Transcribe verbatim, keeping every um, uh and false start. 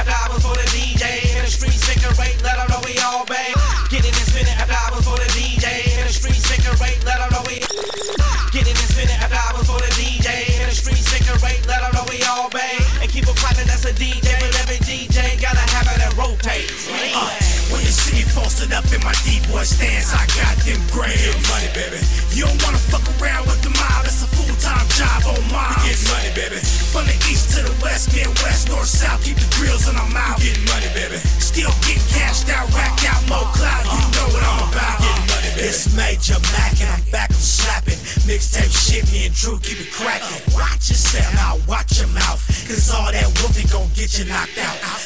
dollars for the D J. In the streets, figure rate, let them know we all bang. Getting and spending a dollars for the D J. In the streets, figure rate, let them know we. Getting and spending a dollars for the D J. In the streets, figure rate, let them know we all bang. And keep a partner that's a D J. But every D J gotta have it that rotates. Uh, when you see me posted up in my D-boy stands, I got them gray money, baby. You don't wanna fuck around with the mob, it's a full-time job on mine. We get money, baby. From the east to the west, midwest, north, south, keep the grills in our mouth. We get money, baby. Still getting cashed out, racked out, more clout, you know what I'm about. Get money, baby. It's Major Mac and I'm back on slapping. Mixtape shit, me and Drew keep it cracking. Watch yourself, now watch your mouth, cause all that woofing gon' get you knocked out.